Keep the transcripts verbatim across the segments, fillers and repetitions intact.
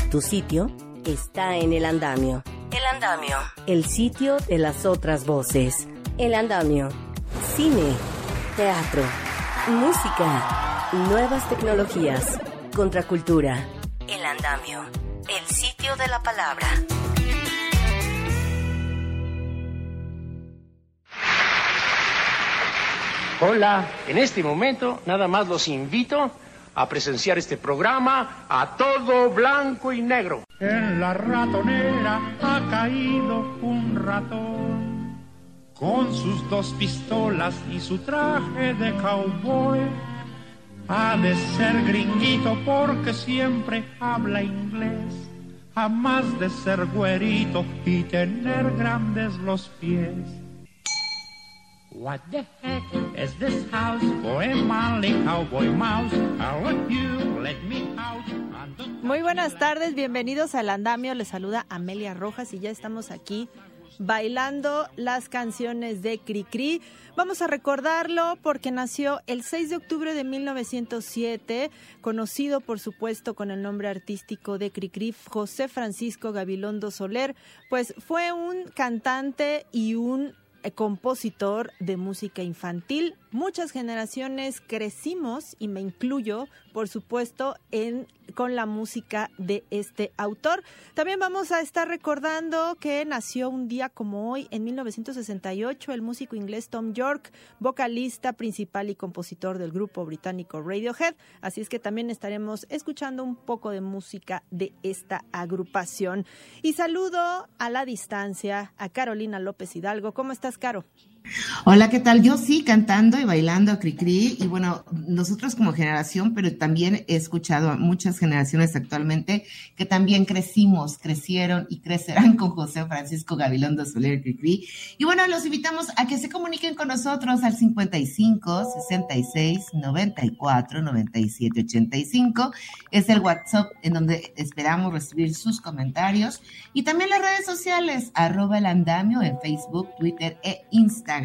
Tu sitio está en El Andamio. El Andamio, el sitio de las otras voces. El Andamio, cine, teatro, música, nuevas tecnologías, contracultura. El Andamio, el sitio de la palabra. Hola, en este momento nada más los invito a presenciar este programa a todo blanco y negro. En la ratonera ha caído un ratón con sus dos pistolas y su traje de cowboy. Ha de ser gringuito porque siempre habla inglés, jamás de ser güerito y tener grandes los pies. What the heck is this house for a manly cowboy mouse? I want you, let me out. Muy buenas tardes, bienvenidos al Andamio, les saluda Amelia Rojas y ya estamos aquí bailando las canciones de Cricri. Vamos a recordarlo porque nació el seis de octubre de mil novecientos siete, conocido por supuesto con el nombre artístico de Cricri, José Francisco Gabilondo Soler, pues fue un cantante y un compositor de música infantil. Muchas generaciones crecimos, y me incluyo, por supuesto, en con la música de este autor. También vamos a estar recordando que nació un día como hoy, en mil novecientos sesenta y ocho, el músico inglés Thom Yorke, vocalista principal y compositor del grupo británico Radiohead. Así es que también estaremos escuchando un poco de música de esta agrupación. Y saludo a la distancia a Carolina López Hidalgo. ¿Cómo estás, Caro? Hola, ¿qué tal? Yo sí, cantando y bailando a Cricri, y bueno, nosotros como generación, pero también he escuchado a muchas generaciones actualmente que también crecimos, crecieron y crecerán con José Francisco Gabilondo Soler Cricri. Y bueno, los invitamos a que se comuniquen con nosotros al cincuenta y cinco, sesenta y seis, noventa y cuatro, noventa y siete, ochenta y cinco. Es el WhatsApp en donde esperamos recibir sus comentarios. Y también las redes sociales, arroba el andamio en Facebook, Twitter e Instagram.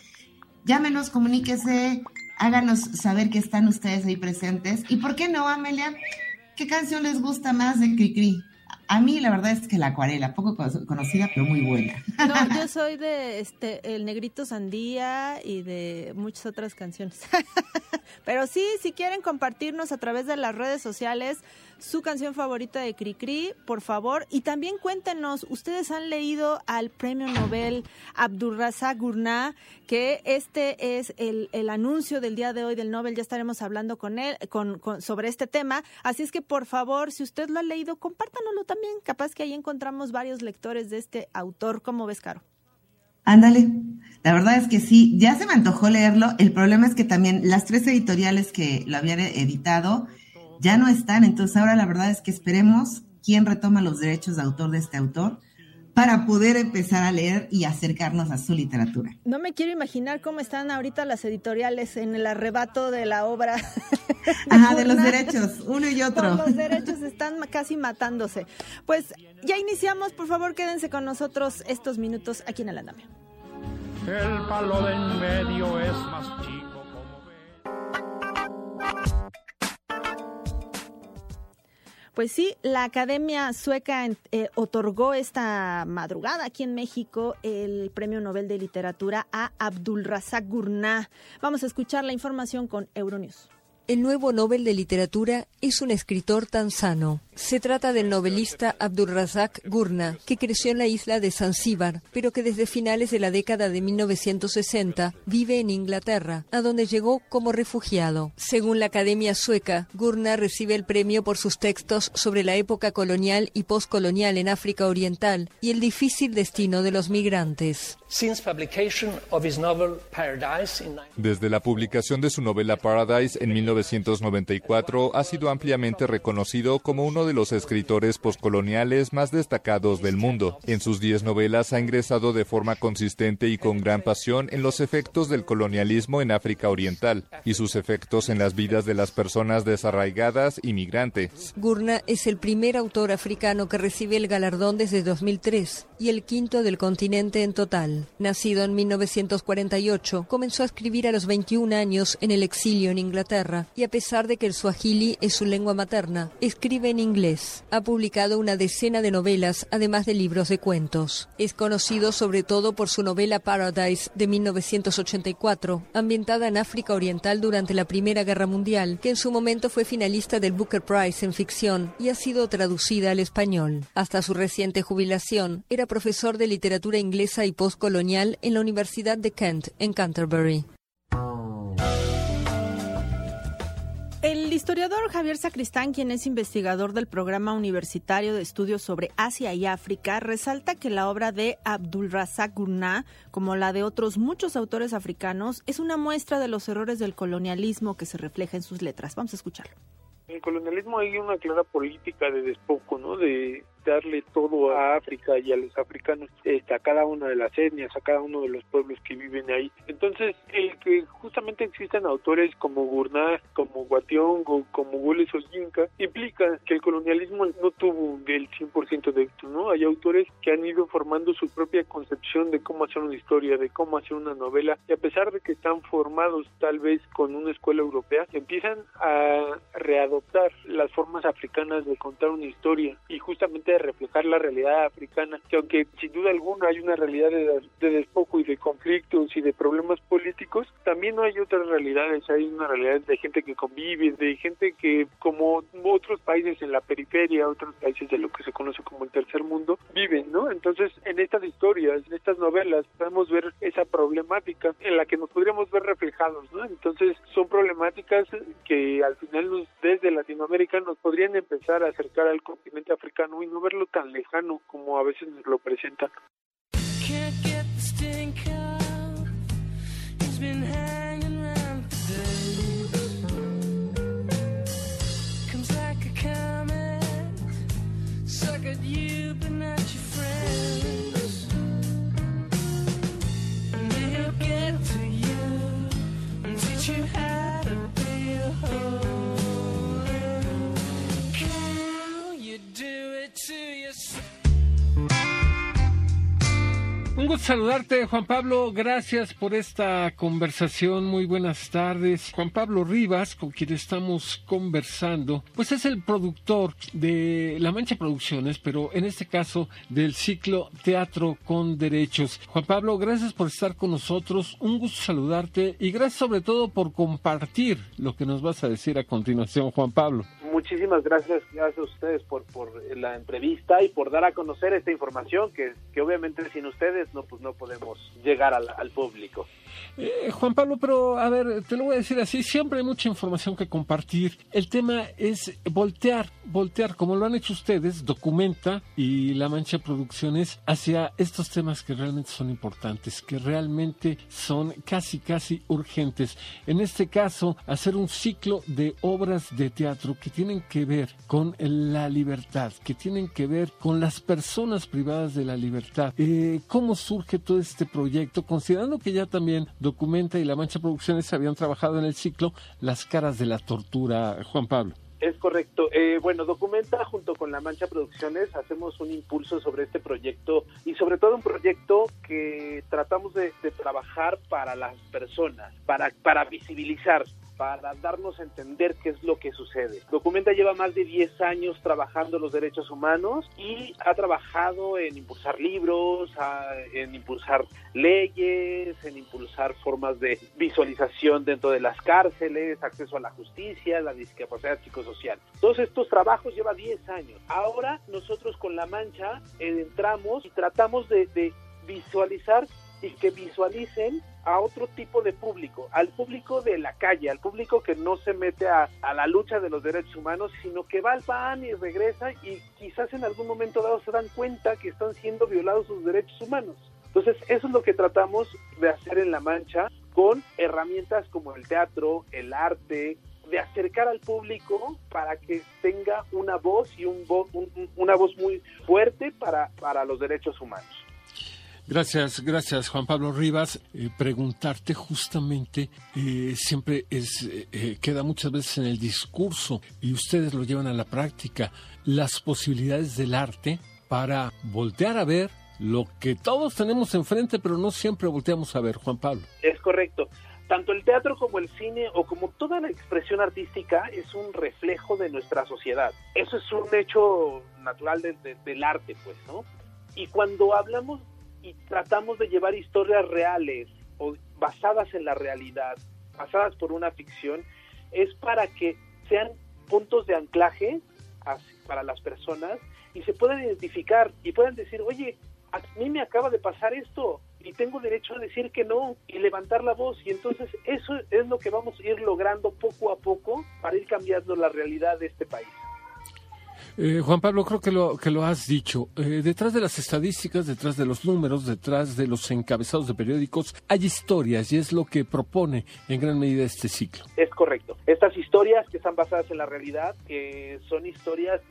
Llámenos, comuníquese, háganos saber que están ustedes ahí presentes. ¿Y por qué no, Amelia? ¿Qué canción les gusta más de Cricri? A mí la verdad es que La Acuarela, poco conocida, pero muy buena. No, yo soy de este El Negrito Sandía y de muchas otras canciones. Pero sí, si quieren compartirnos a través de las redes sociales su canción favorita de Cricri, por favor. Y también cuéntenos, ¿ustedes han leído al premio Nobel Abdulrazak Gurnah? Que este es el, el anuncio del día de hoy del Nobel. Ya estaremos hablando con él con, con, sobre este tema. Así es que, por favor, si usted lo ha leído, compártanoslo también. Capaz que ahí encontramos varios lectores de este autor. ¿Cómo ves, Caro? Ándale, la verdad es que sí, ya se me antojó leerlo. El problema es que también las tres editoriales que lo habían editado ya no están, entonces ahora la verdad es que esperemos quién retoma los derechos de autor de este autor para poder empezar a leer y acercarnos a su literatura. No me quiero imaginar cómo están ahorita las editoriales en el arrebato de la obra. de Ajá, de los derechos, uno y otro. Por los derechos están casi matándose. Pues ya iniciamos, por favor quédense con nosotros estos minutos aquí en El Andamio. El palo de en medio es más chico, como ve. Pues sí, la Academia Sueca eh, otorgó esta madrugada aquí en México el Premio Nobel de Literatura a Abdulrazak Gurnah. Vamos a escuchar la información con Euronews. El nuevo Nobel de Literatura es un escritor tanzano. Se trata del novelista Abdulrazak Gurnah, que creció en la isla de Zanzíbar, pero que desde finales de la década de mil novecientos sesenta vive en Inglaterra, a donde llegó como refugiado. Según la Academia Sueca, Gurnah recibe el premio por sus textos sobre la época colonial y postcolonial en África Oriental y el difícil destino de los migrantes. Desde la publicación de su novela Paradise en mil novecientos noventa y cuatro, ha sido ampliamente reconocido como uno de los escritores postcoloniales más destacados del mundo. En sus diez novelas ha ingresado de forma consistente y con gran pasión en los efectos del colonialismo en África Oriental y sus efectos en las vidas de las personas desarraigadas y migrantes. Gurnah es el primer autor africano que recibe el galardón desde dos mil tres y el quinto del continente en total. Nacido en mil novecientos cuarenta y ocho, comenzó a escribir a los veintiún años en el exilio en Inglaterra, y a pesar de que el suajili es su lengua materna, escribe en inglés. Ha publicado una decena de novelas, además de libros de cuentos. Es conocido sobre todo por su novela Paradise de mil novecientos ochenta y cuatro, ambientada en África Oriental durante la Primera Guerra Mundial, que en su momento fue finalista del Booker Prize en ficción y ha sido traducida al español. Hasta su reciente jubilación, era profesor de literatura inglesa y postcolonial en la Universidad de Kent, en Canterbury. El historiador Javier Sacristán, quien es investigador del Programa Universitario de Estudios sobre Asia y África, resalta que la obra de Abdulrazak Gurnah, como la de otros muchos autores africanos, es una muestra de los errores del colonialismo que se refleja en sus letras. Vamos a escucharlo. En el colonialismo hay una clara política de despojo, ¿no? De darle todo a África y a los africanos, este, a cada una de las etnias, a cada uno de los pueblos que viven ahí. Entonces, el que justamente existan autores como Gurnah, como Guatión, como Wole Soyinka, implica que el colonialismo no tuvo el cien por ciento de éxito, ¿no? Hay autores que han ido formando su propia concepción de cómo hacer una historia, de cómo hacer una novela, y a pesar de que están formados tal vez con una escuela europea, empiezan a readoptar las formas africanas de contar una historia y justamente de reflejar la realidad africana, que aunque sin duda alguna hay una realidad de, de despojo y de conflictos y de problemas políticos, también no hay otras realidades, hay una realidad de gente que convive, de gente que, como otros países en la periferia, otros países de lo que se conoce como el tercer mundo, viven, ¿no? Entonces, en estas historias, en estas novelas, podemos ver esa problemática en la que nos podríamos ver reflejados, ¿no? Entonces, son problemáticas que al final nos, desde Latinoamérica nos podrían empezar a acercar al continente africano y no verlo tan lejano como a veces nos lo presentan. Un gusto saludarte, Juan Pablo, gracias por esta conversación, muy buenas tardes. Juan Pablo Rivas, con quien estamos conversando, pues es el productor de La Mancha Producciones, pero en este caso del ciclo Teatro con Derechos. Juan Pablo, gracias por estar con nosotros, un gusto saludarte y gracias sobre todo por compartir lo que nos vas a decir a continuación, Juan Pablo. Muchísimas gracias, gracias a ustedes por, por la entrevista y por dar a conocer esta información que, que obviamente sin ustedes no, pues no podemos llegar al, al público. Eh, Juan Pablo, pero a ver, te lo voy a decir así, siempre hay mucha información que compartir. El tema es voltear, voltear, como lo han hecho ustedes, Documenta y La Mancha Producciones, hacia estos temas que realmente son importantes, que realmente son casi, casi urgentes. En este caso, hacer un ciclo de obras de teatro que tienen que ver con la libertad, que tienen que ver con las personas privadas de la libertad. Eh, ¿Cómo surge todo este proyecto? Considerando que ya también Documenta y La Mancha Producciones habían trabajado en el ciclo Las Caras de la Tortura, Juan Pablo. Es correcto. Eh, bueno, Documenta junto con La Mancha Producciones hacemos un impulso sobre este proyecto y sobre todo un proyecto que tratamos de, de trabajar para las personas, para, para visibilizar, para darnos a entender qué es lo que sucede. Documenta lleva más de diez años trabajando los derechos humanos y ha trabajado en impulsar libros, a, en impulsar leyes, en impulsar formas de visualización dentro de las cárceles, acceso a la justicia, la discapacidad psicosocial. Todos estos trabajos lleva diez años. Ahora nosotros con La Mancha eh, entramos y tratamos de, de visualizar y que visualicen a otro tipo de público, al público de la calle, al público que no se mete a, a la lucha de los derechos humanos, sino que va al P A N y regresa y quizás en algún momento dado se dan cuenta que están siendo violados sus derechos humanos. Entonces, eso es lo que tratamos de hacer en La Mancha con herramientas como el teatro, el arte, de acercar al público para que tenga una voz y un vo- un, una voz muy fuerte para, para los derechos humanos. Gracias, gracias Juan Pablo Rivas. Eh, preguntarte justamente, eh, siempre es eh, queda muchas veces en el discurso y ustedes lo llevan a la práctica, las posibilidades del arte para voltear a ver lo que todos tenemos enfrente, pero no siempre volteamos a ver, Juan Pablo. Es correcto. tanto el teatro como el cine o como toda la expresión artística es un reflejo de nuestra sociedad. Eso es un hecho natural de, de, del arte, pues, ¿no? Y cuando hablamos y tratamos de llevar historias reales o basadas en la realidad, basadas por una ficción, es para que sean puntos de anclaje para las personas y se puedan identificar y puedan decir, oye, a mí me acaba de pasar esto y tengo derecho a decir que no y levantar la voz, y entonces eso es lo que vamos a ir logrando poco a poco para ir cambiando la realidad de este país. Eh, Juan Pablo, creo que lo que lo has dicho. Eh, detrás de las estadísticas, detrás de los números, detrás de los encabezados de periódicos, hay historias y es lo que propone en gran medida este ciclo. Es correcto. Estas historias que están basadas en la realidad, que son historias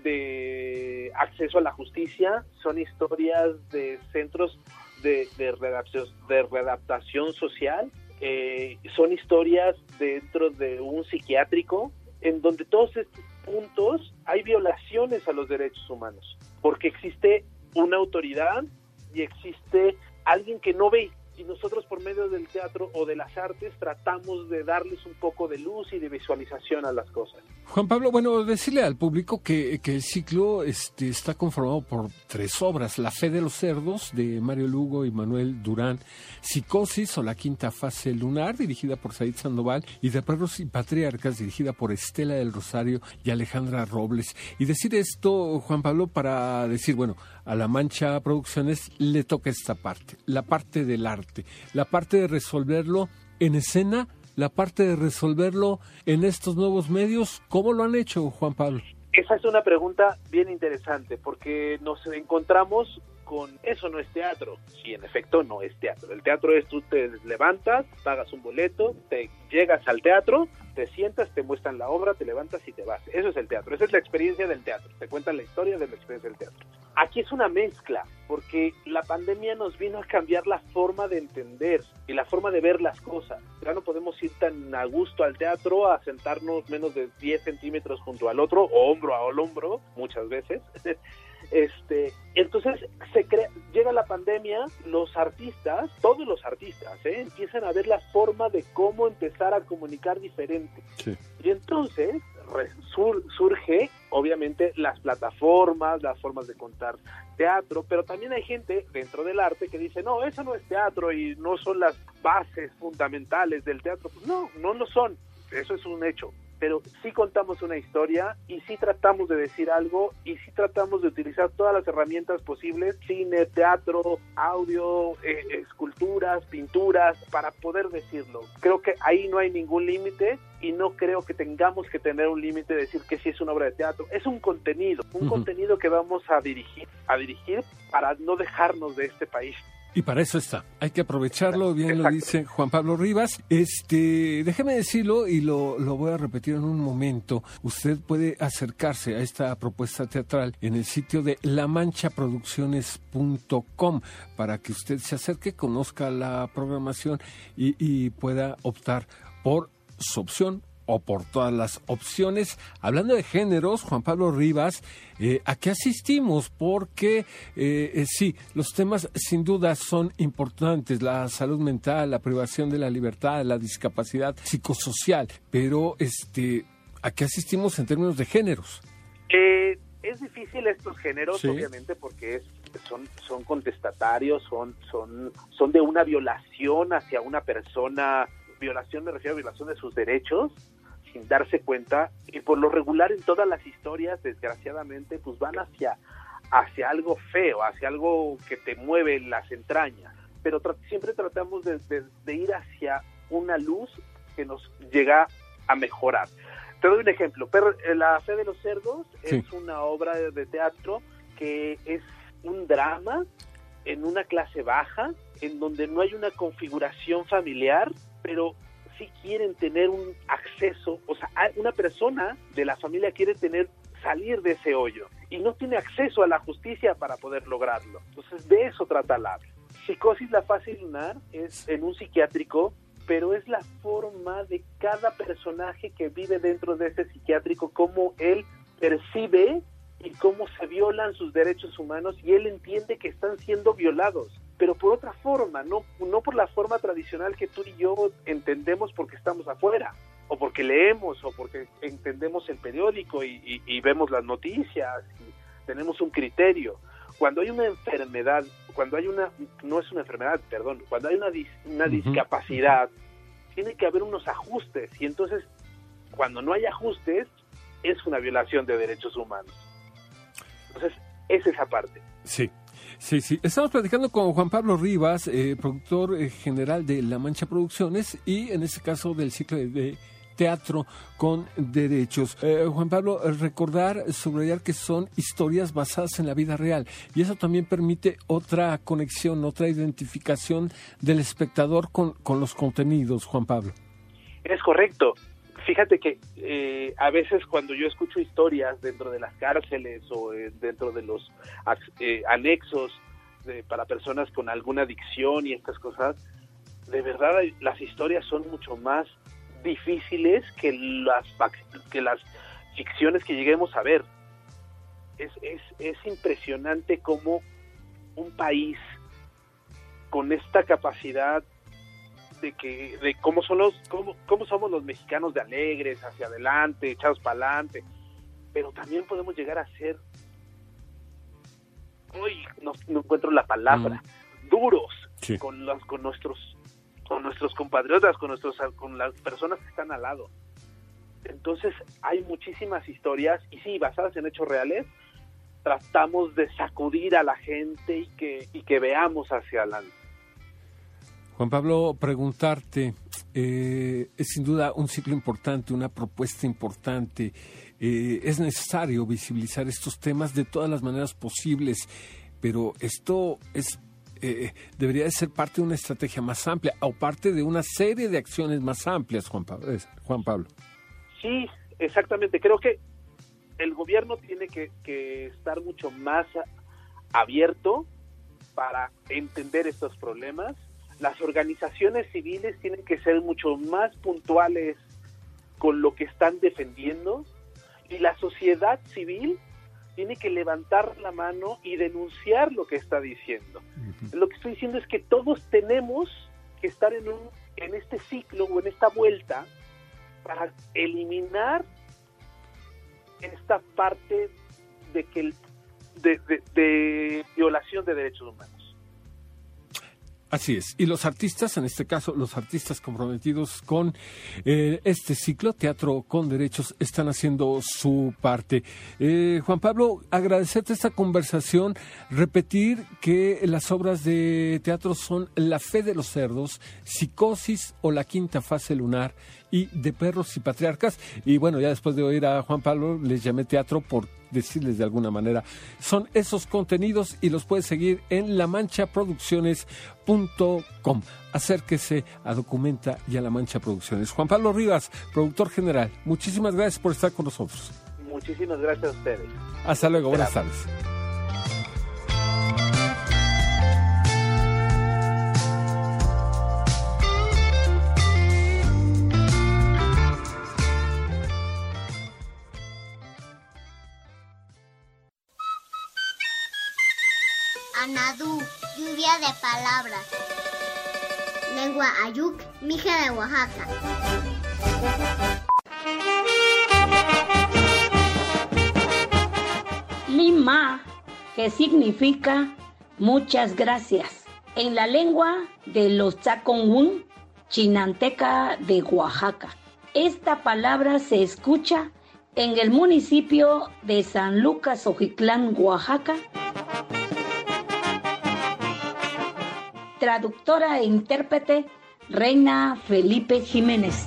de acceso a la justicia, son historias de centros de, de, redacción, de readaptación social, eh, son historias dentro de un psiquiátrico, en donde todos estos puntos hay violaciones a los derechos humanos, porque existe una autoridad y existe alguien que no ve, y nosotros por medio del teatro o de las artes tratamos de darles un poco de luz y de visualización a las cosas. Juan Pablo, bueno, decirle al público que, que el ciclo este, está conformado por tres obras: La fe de los cerdos, de Mario Lugo y Manuel Durán; Psicosis, o La quinta fase lunar, dirigida por Said Sandoval; y De perros y patriarcas, dirigida por Estela del Rosario y Alejandra Robles. Y decir esto, Juan Pablo, para decir, bueno, a La Mancha Producciones le toca esta parte, la parte del arte, la parte de resolverlo en escena, la parte de resolverlo en estos nuevos medios. ¿Cómo lo han hecho, Juan Pablo? Esa es una pregunta bien interesante, porque nos encontramos con eso no es teatro. Sí, en efecto no es teatro. El teatro es tú te levantas, pagas un boleto, te llegas al teatro, te sientas, te muestran la obra, te levantas y te vas. Eso es el teatro, esa es la experiencia del teatro. Te cuentan la historia de la experiencia del teatro. Aquí es una mezcla, porque la pandemia nos vino a cambiar la forma de entender y la forma de ver las cosas. Ya no podemos ir tan a gusto al teatro a sentarnos menos de diez centímetros junto al otro, o hombro a hombro, muchas veces. Este, entonces se crea, llega la pandemia, los artistas, todos los artistas, ¿eh? empiezan a ver la forma de cómo empezar a comunicar diferente. Sí. Y entonces sur, surge, obviamente, las plataformas, las formas de contar teatro, pero también hay gente dentro del arte que dice, no, eso no es teatro y no son las bases fundamentales del teatro. Pues no, no lo son, eso es un hecho. Pero sí contamos una historia y sí tratamos de decir algo y sí tratamos de utilizar todas las herramientas posibles, cine, teatro, audio, eh, esculturas, pinturas, para poder decirlo. Creo que ahí no hay ningún límite y no creo que tengamos que tener un límite de decir que sí es una obra de teatro. Es un contenido, un uh-huh. contenido que vamos a dirigir, a dirigir para no dejarnos de este país. Y para eso está, hay que aprovecharlo, bien Exacto. Lo dice Juan Pablo Rivas. Este, déjeme decirlo y lo, lo voy a repetir en un momento. Usted puede acercarse a esta propuesta teatral en el sitio de la mancha producciones punto com para que usted se acerque, conozca la programación y, y pueda optar por su opción o por todas las opciones. Hablando de géneros, Juan Pablo Rivas, eh, ¿a qué asistimos? Porque eh, eh, sí, los temas sin duda son importantes, la salud mental, la privación de la libertad, la discapacidad psicosocial, pero este, ¿a qué asistimos en términos de géneros? Eh, es difícil estos géneros, sí. obviamente, porque es, son, son contestatarios, son, son, son de una violación hacia una persona. Violación, me refiero a violación de sus derechos, sin darse cuenta, y por lo regular en todas las historias, desgraciadamente, pues van hacia, hacia algo feo, hacia algo que te mueve las entrañas, pero tra- siempre tratamos de, de, de ir hacia una luz que nos llega a mejorar. Te doy un ejemplo. Per- La fe de los cerdos sí. es una obra de, de teatro que es un drama en una clase baja, en donde no hay una configuración familiar, pero sí quieren tener un acceso, o sea, una persona de la familia quiere tener, salir de ese hoyo, y no tiene acceso a la justicia para poder lograrlo. Entonces, de eso trata la obra. Psicosis, la fase lunar, es en un psiquiátrico, pero es la forma de cada personaje que vive dentro de ese psiquiátrico, cómo él percibe y cómo se violan sus derechos humanos, y él entiende que están siendo violados. pero por otra forma, no, no por la forma tradicional que tú y yo entendemos porque estamos afuera, o porque leemos, o porque entendemos el periódico y, y, y vemos las noticias, y tenemos un criterio. Cuando hay una enfermedad, cuando hay una, no es una enfermedad, perdón, cuando hay una, dis, una uh-huh. discapacidad, tiene que haber unos ajustes, y entonces, cuando no hay ajustes, es una violación de derechos humanos. Entonces, es esa parte. Sí, sí, sí. Estamos platicando con Juan Pablo Rivas, eh, productor eh, general de La Mancha Producciones, y en este caso del ciclo de, de teatro con derechos. Eh, Juan Pablo, recordar, subrayar que son historias basadas en la vida real, y eso también permite otra conexión, otra identificación del espectador con, con los contenidos, Juan Pablo. Es correcto. Fíjate que eh, a veces cuando yo escucho historias dentro de las cárceles o eh, dentro de los eh, anexos de, para personas con alguna adicción y estas cosas, de verdad las historias son mucho más difíciles que las que las ficciones que lleguemos a ver. Es, es, es impresionante cómo un país con esta capacidad de que de cómo son los cómo, cómo somos los mexicanos, de alegres, hacia adelante, echados para adelante, pero también podemos llegar a ser, uy, no, no encuentro la palabra, mm. duros sí. con los con nuestros con nuestros compatriotas, con nuestros con las personas que están al lado. Entonces hay muchísimas historias, y sí, basadas en hechos reales. Tratamos de sacudir a la gente y que y que veamos hacia adelante. Juan Pablo, preguntarte, eh, es sin duda un ciclo importante, una propuesta importante. Eh, es necesario visibilizar estos temas de todas las maneras posibles, pero esto es eh, debería de ser parte de una estrategia más amplia o parte de una serie de acciones más amplias, Juan Pablo. Juan Pablo. Sí, exactamente. Creo que el gobierno tiene que, que estar mucho más abierto para entender estos problemas. Las organizaciones civiles tienen que ser mucho más puntuales con lo que están defendiendo, y la sociedad civil tiene que levantar la mano y denunciar lo que está diciendo. Uh-huh. Lo que estoy diciendo es que todos tenemos que estar en un en este ciclo o en esta vuelta para eliminar esta parte de que el, de, de, de violación de derechos humanos. Así es, y los artistas, en este caso, los artistas comprometidos con eh, este ciclo, Teatro con Derechos, están haciendo su parte. Eh, Juan Pablo, agradecerte esta conversación, repetir que las obras de teatro son La Fe de los Cerdos, Psicosis o La Quinta Fase Lunar, y De Perros y Patriarcas. Y bueno, ya después de oír a Juan Pablo, les llamé teatro por decirles de alguna manera. Son esos contenidos y los puedes seguir en la mancha producciones punto com. Acérquese a Documenta y a La Mancha Producciones. Juan Pablo Rivas, productor general, muchísimas gracias por estar con nosotros. Muchísimas gracias a ustedes. Hasta luego, buenas tardes. Anadú, lluvia de palabras. Lengua Ayuk, mija de Oaxaca. Lima, que significa muchas gracias, en la lengua de los Tzaconún, chinanteca de Oaxaca. Esta palabra se escucha en el municipio de San Lucas Ojitlán, Oaxaca. Traductora e intérprete, Reina Felipe Jiménez.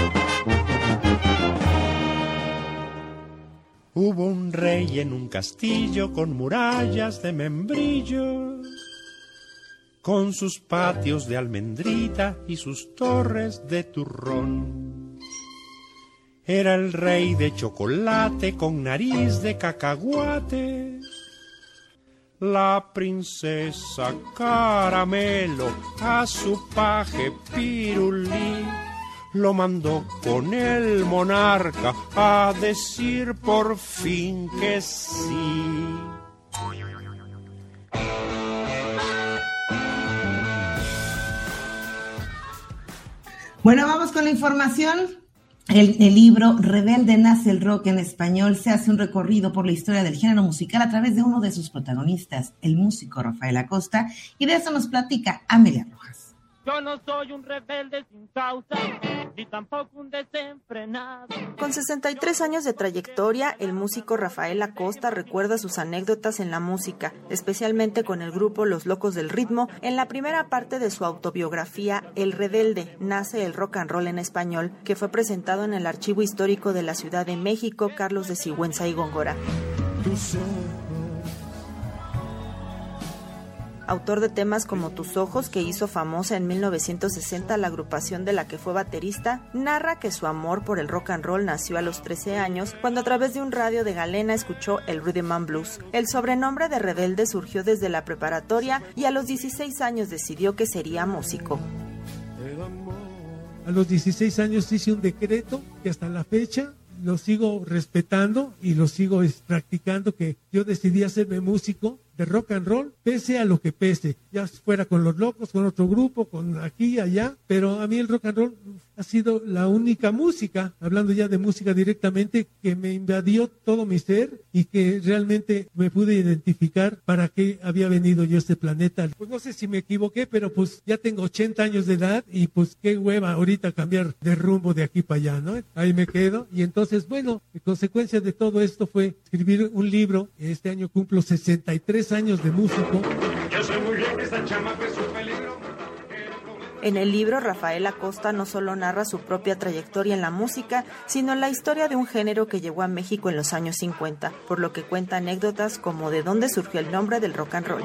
Hubo un rey en un castillo con murallas de membrillo, con sus patios de almendrita y sus torres de turrón. Era el rey de chocolate con nariz de cacahuate. La princesa Caramelo a su paje Pirulí lo mandó con el monarca a decir por fin que sí. Bueno, vamos con la información. El, el libro Rebelde nace el rock en español se hace un recorrido por la historia del género musical a través de uno de sus protagonistas, el músico Rafael Acosta, y de eso nos platica Amelia Rojas. Yo no soy un rebelde sin causa, ni tampoco un desenfrenado. Con sesenta y tres años de trayectoria, el músico Rafael Acosta recuerda sus anécdotas en la música, especialmente con el grupo Los Locos del Ritmo. En la primera parte de su autobiografía, El Rebelde, nace el rock and roll en español, que fue presentado en el Archivo Histórico de la Ciudad de México, Carlos de Sigüenza y Góngora. Autor de temas como Tus Ojos, que hizo famosa en mil novecientos sesenta la agrupación de la que fue baterista, narra que su amor por el rock and roll nació a los trece años, cuando a través de un radio de Galena escuchó el Rhythm and Blues. El sobrenombre de Rebelde surgió desde la preparatoria y a los dieciséis años decidió que sería músico. A los dieciséis años hice un decreto que hasta la fecha lo sigo respetando y lo sigo practicando, que yo decidí hacerme músico de rock and roll, pese a lo que pese, ya fuera con Los Locos, con otro grupo, con aquí y allá, pero a mí el rock and roll ha sido la única música, hablando ya de música directamente, que me invadió todo mi ser y que realmente me pude identificar para qué había venido yo a este planeta. Pues no sé si me equivoqué, pero pues ya tengo ochenta años de edad y pues qué hueva ahorita cambiar de rumbo de aquí para allá, ¿no? Ahí me quedo y entonces, bueno, en consecuencia de todo esto fue escribir un libro. Este año cumplo sesenta y tres años de músico. Yo sé muy bien que esta chamaca es un peligro. En el libro, Rafael Acosta no solo narra su propia trayectoria en la música, sino la historia de un género que llegó a México en los años cincuenta, por lo que cuenta anécdotas como de dónde surgió el nombre del rock and roll.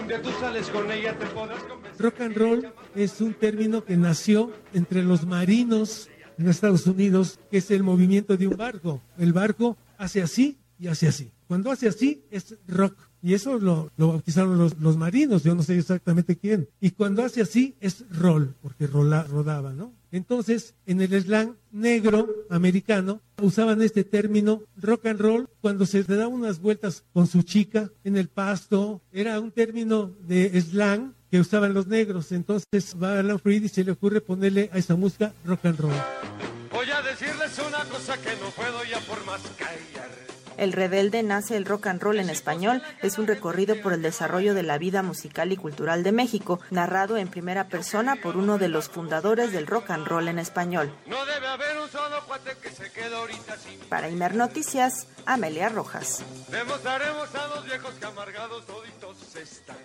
Rock and roll es un término que nació entre los marinos en Estados Unidos, que es el movimiento de un barco. El barco hace así y hace así. Cuando hace así es rock. Y eso lo, lo bautizaron los, los marinos, yo no sé exactamente quién. Y cuando hace así es roll, porque rola, rodaba, ¿no? Entonces, en el slang negro americano, usaban este término rock and roll cuando se da unas vueltas con su chica en el pasto. Era un término de slang que usaban los negros. Entonces va Alan Freed y se le ocurre ponerle a esa música rock and roll. Voy a decirles una cosa que no puedo ya por más callar. El Rebelde nace el rock and roll en español es un recorrido por el desarrollo de la vida musical y cultural de México, narrado en primera persona por uno de los fundadores del rock and roll en español. No debe haber un solo cuate que se quede ahorita sin... Para Imer Noticias, Amelia Rojas. Demostraremos a los viejos que amargados toditos están.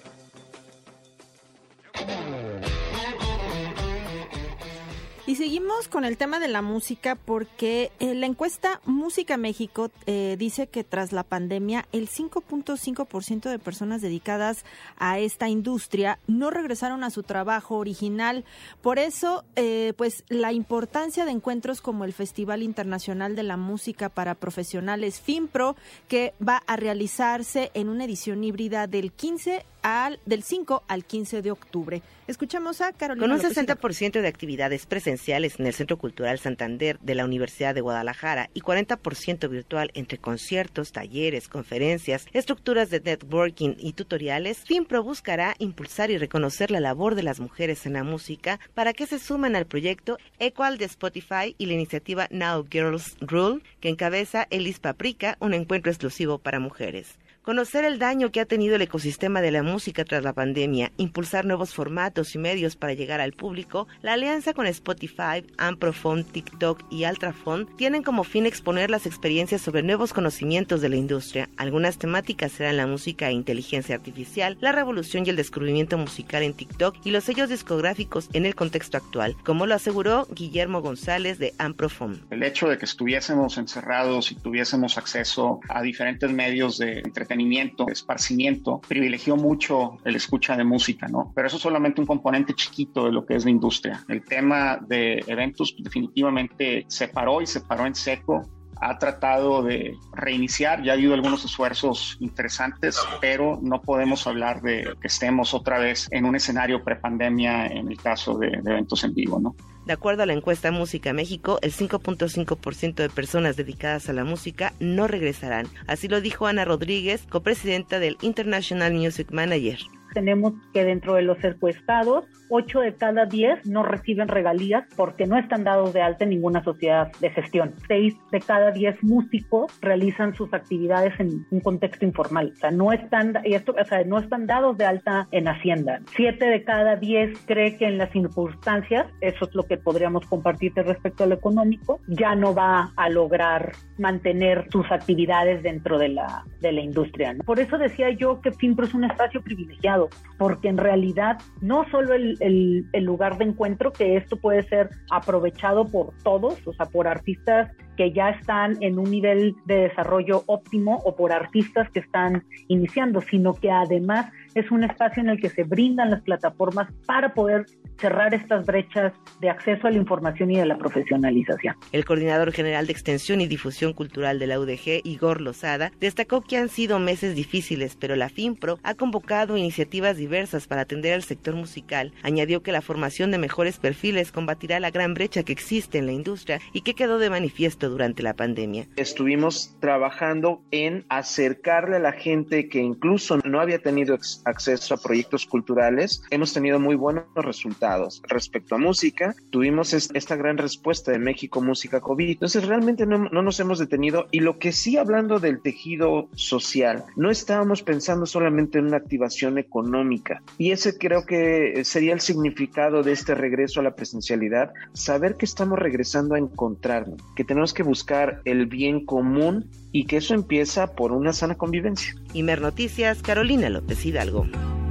Y seguimos con el tema de la música porque eh, la encuesta Música México eh, dice que tras la pandemia el cinco punto cinco por ciento de personas dedicadas a esta industria no regresaron a su trabajo original. Por eso, eh, pues la importancia de encuentros como el Festival Internacional de la Música para Profesionales FIMPRO, que va a realizarse en una edición híbrida del quince al del cinco al quince de octubre. Escuchamos a Carolina. Con un sesenta por ciento de actividades presenciales en el Centro Cultural Santander de la Universidad de Guadalajara y cuarenta por ciento virtual entre conciertos, talleres, conferencias, estructuras de networking y tutoriales, FIMPRO buscará impulsar y reconocer la labor de las mujeres en la música para que se sumen al proyecto Equal de Spotify y la iniciativa Now Girls Rule, que encabeza Elis Paprika, un encuentro exclusivo para mujeres. Conocer el daño que ha tenido el ecosistema de la música tras la pandemia, impulsar nuevos formatos y medios para llegar al público, la alianza con Spotify, Amprofon, TikTok y Altrafon tienen como fin exponer las experiencias sobre nuevos conocimientos de la industria. Algunas temáticas serán la música e inteligencia artificial, la revolución y el descubrimiento musical en TikTok y los sellos discográficos en el contexto actual, como lo aseguró Guillermo González de Amprofon. El hecho de que estuviésemos encerrados y tuviésemos acceso a diferentes medios de entretenimiento, esparcimiento, privilegió mucho el escucha de música, ¿no? Pero eso es solamente un componente chiquito de lo que es la industria. El tema de eventos definitivamente se paró y se paró en seco. Ha tratado de reiniciar, ya ha habido algunos esfuerzos interesantes, pero no podemos hablar de que estemos otra vez en un escenario prepandemia en el caso de, de eventos en vivo, ¿no? De acuerdo a la encuesta Música México, el cinco punto cinco por ciento de personas dedicadas a la música no regresarán. Así lo dijo Ana Rodríguez, copresidenta del International Music Manager. tenemos que dentro de los encuestados, ocho de cada diez no reciben regalías porque no están dados de alta en ninguna sociedad de gestión. seis de cada diez músicos realizan sus actividades en un contexto informal. O sea, no están, y esto, o sea, no están dados de alta en Hacienda. siete de cada diez cree que en las circunstancias, eso es lo que podríamos compartirte respecto a lo económico, ya no va a lograr mantener sus actividades dentro de la, de la industria, ¿no? Por eso decía yo que FIMPRO es un espacio privilegiado, porque en realidad no solo el, el, el lugar de encuentro, que esto puede ser aprovechado por todos, o sea, por artistas que ya están en un nivel de desarrollo óptimo o por artistas que están iniciando, sino que además es un espacio en el que se brindan las plataformas para poder cerrar estas brechas de acceso a la información y de la profesionalización. El coordinador general de Extensión y Difusión Cultural de la U D G, Igor Lozada, destacó que han sido meses difíciles, pero la FIMPRO ha convocado iniciativas diversas para atender al sector musical. Añadió que la formación de mejores perfiles combatirá la gran brecha que existe en la industria y que quedó de manifiesto durante la pandemia. Estuvimos trabajando en acercarle a la gente que incluso no había tenido acceso a proyectos culturales. Hemos tenido muy buenos resultados. Respecto a música, tuvimos esta gran respuesta de México Música COVID. Entonces realmente no, no nos hemos detenido, y lo que sí, hablando del tejido social, no estábamos pensando solamente en una activación económica, y ese creo que sería el significado de este regreso a la presencialidad, saber que estamos regresando a encontrarnos, que tenemos que buscar el bien común y que eso empieza por una sana convivencia. Imer Noticias, Carolina López Hidalgo.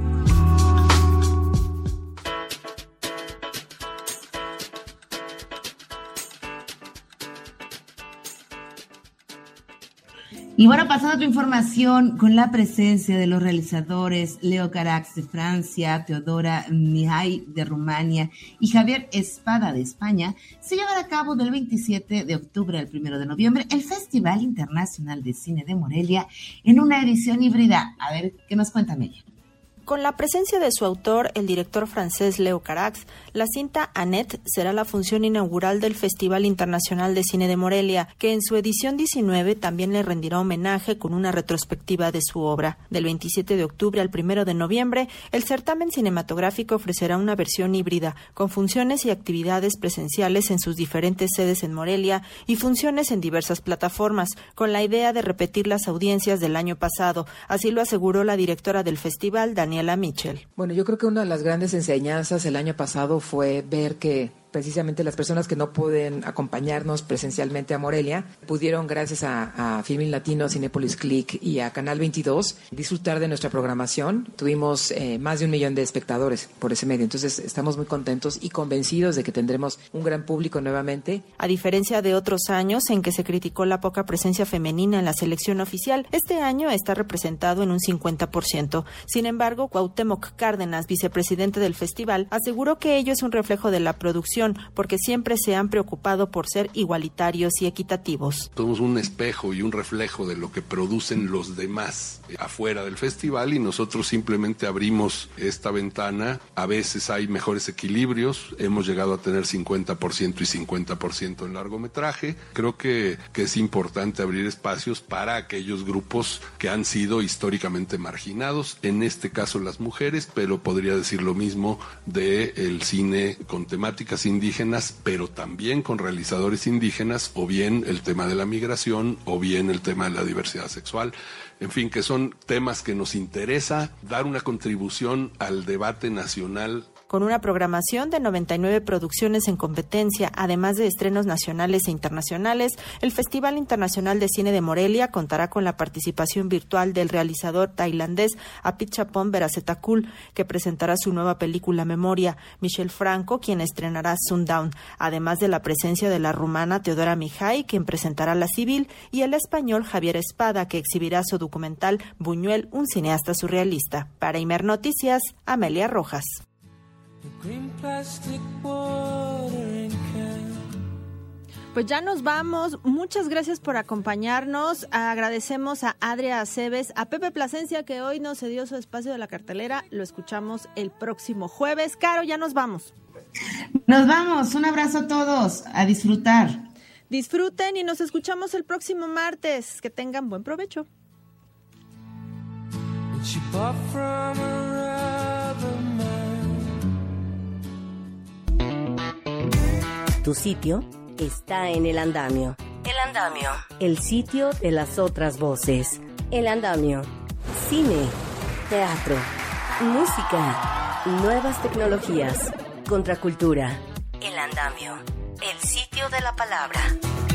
Y bueno, pasando a otra información, con la presencia de los realizadores Leo Carax de Francia, Teodora Mihai de Rumania y Javier Espada de España, se llevará a cabo del veintisiete de octubre al primero de noviembre el Festival Internacional de Cine de Morelia en una edición híbrida. A ver, ¿qué nos cuenta Mella? Con la presencia de su autor, el director francés Leo Carax, la cinta Annette será la función inaugural del Festival Internacional de Cine de Morelia, que en su edición diecinueve también le rendirá homenaje con una retrospectiva de su obra. Del veintisiete de octubre al primero de noviembre, el certamen cinematográfico ofrecerá una versión híbrida, con funciones y actividades presenciales en sus diferentes sedes en Morelia y funciones en diversas plataformas, con la idea de repetir las audiencias del año pasado. Así lo aseguró la directora del festival, Daniela Mitchell. Bueno, yo creo que una de las grandes enseñanzas el año pasado fue ver que precisamente las personas que no pueden acompañarnos presencialmente a Morelia pudieron, gracias a, a Filmin Latino, Cinépolis Click y a Canal veintidós, disfrutar de nuestra programación. Tuvimos eh, más de un millón de espectadores por ese medio, entonces estamos muy contentos y convencidos de que tendremos un gran público nuevamente. A diferencia de otros años en que se criticó la poca presencia femenina en la selección oficial, este año está representado en un cincuenta por ciento. Sin embargo, Cuauhtémoc Cárdenas, vicepresidente del festival, aseguró que ello es un reflejo de la producción, porque siempre se han preocupado por ser igualitarios y equitativos. Somos un espejo y un reflejo de lo que producen los demás afuera del festival, y nosotros simplemente abrimos esta ventana. A veces hay mejores equilibrios, hemos llegado a tener cincuenta por ciento y cincuenta por ciento en largometraje. Creo que, que es importante abrir espacios para aquellos grupos que han sido históricamente marginados, en este caso las mujeres, pero podría decir lo mismo del cine con temáticas indígenas, pero también con realizadores indígenas, o bien el tema de la migración, o bien el tema de la diversidad sexual. En fin, que son temas que nos interesa dar una contribución al debate nacional. Con una programación de noventa y nueve producciones en competencia, además de estrenos nacionales e internacionales, el Festival Internacional de Cine de Morelia contará con la participación virtual del realizador tailandés Apichatpong Veerasetthakul, que presentará su nueva película Memoria, Michel Franco, quien estrenará Sundown, además de la presencia de la rumana Teodora Mihai, quien presentará La Civil, y el español Javier Espada, que exhibirá su documental Buñuel, un cineasta surrealista. Para Imer Noticias, Amelia Rojas. Pues ya nos vamos. Muchas gracias por acompañarnos. Agradecemos a Adria Aceves, a Pepe Plasencia, que hoy nos cedió su espacio de la cartelera. Lo escuchamos el próximo jueves. Caro, ya nos vamos. Nos vamos. Un abrazo a todos. A disfrutar. Disfruten y nos escuchamos el próximo martes. Que tengan buen provecho. She bought from a Tu sitio está en El Andamio. El Andamio, el sitio de las otras voces. El Andamio, cine, teatro, música, nuevas tecnologías, contracultura. El Andamio, el sitio de la palabra.